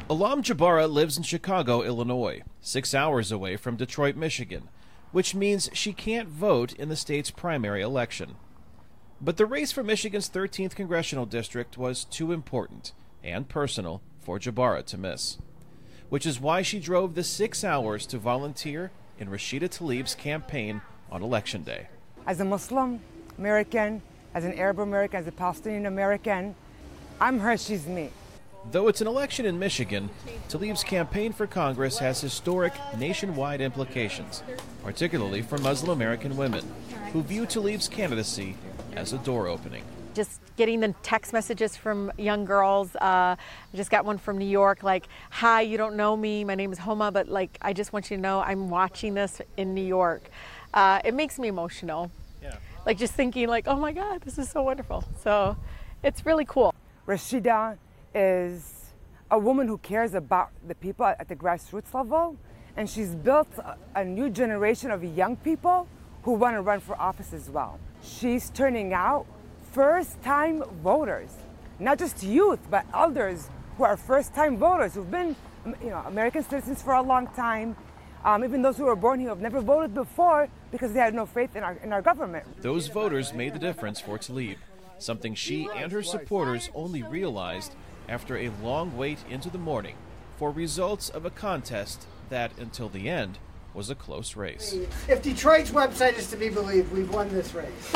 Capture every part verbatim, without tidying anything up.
Alam Jabara lives in Chicago, Illinois, six hours away from Detroit, Michigan, which means she can't vote in the state's primary election. But the race for Michigan's thirteenth congressional district was too important and personal for Jabara to miss, which is why she drove the six hours to volunteer in Rashida Tlaib's campaign on Election Day. As a Muslim American, as an Arab American, as a Palestinian American, I'm her, she's me. Though it's an election in Michigan, Tlaib's campaign for Congress has historic nationwide implications, particularly for Muslim American women, who view Tlaib's candidacy as a door opening. Just getting the text messages from young girls. Uh, I just got one from New York, like, hi, you don't know me, my name is Homa, but like, I just want you to know I'm watching this in New York. Uh, it makes me emotional. Yeah. Like just thinking like, oh my God, this is so wonderful. So it's really cool. Rashida is a woman who cares about the people at the grassroots level, and she's built a, a new generation of young people who want to run for office as well. She's turning out first-time voters, not just youth, but elders who are first-time voters who've been, you know, American citizens for a long time. Um, even those who were born here have never voted before because they had no faith in our in our government. Those voters made the difference for Tlaib, something she and her supporters only realized after a long wait into the morning for results of a contest that, until the end, was a close race. If Detroit's website is to be believed, we've won this race.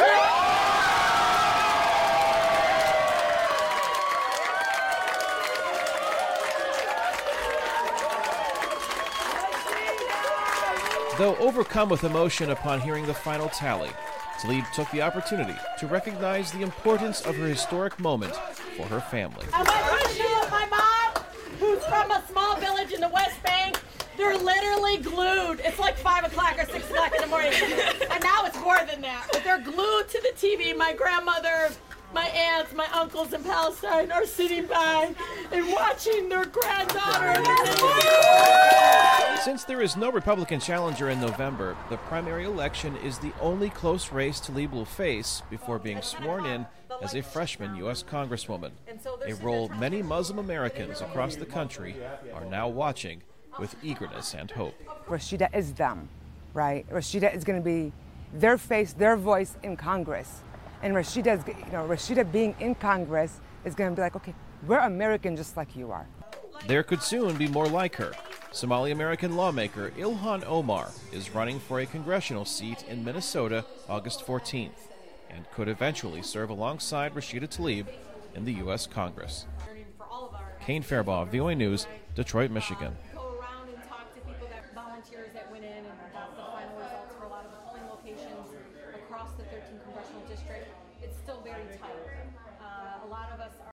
Though overcome with emotion upon hearing the final tally, Tlaib took the opportunity to recognize the importance of her historic moment for her family. I went to school with my mom, who's from a small village in the West Bank. They're literally glued. It's like five o'clock or six o'clock in the morning. And now it's more than that. But they're glued to the T V. My grandmother, my aunts, my uncles in Palestine are sitting by and watching their granddaughter. Since there is no Republican challenger in November, the primary election is the only close race Tlaib will face before being sworn in as a freshman U S Congresswoman, a role many Muslim Americans across the country are now watching with eagerness and hope. Rashida is them, right? Rashida is going to be their face, their voice in Congress. And Rashida, is, you know, Rashida being in Congress is going to be like, okay, we're American just like you are. There could soon be more like her. Somali-American lawmaker Ilhan Omar is running for a congressional seat in Minnesota August fourteenth and could eventually serve alongside Rashida Tlaib in the U S Congress. Kane Fairbaugh, V O A News, Detroit, Michigan. Volunteers that went in and got the final results for a lot of the polling locations across the thirteenth congressional district. It's still very tight. Uh, a lot of us are